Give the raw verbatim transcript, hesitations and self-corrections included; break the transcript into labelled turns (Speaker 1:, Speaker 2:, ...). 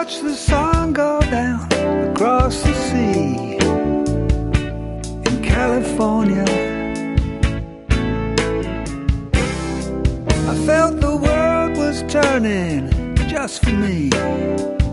Speaker 1: watched the sun go down across the sea in California. I felt the world was turning just for me.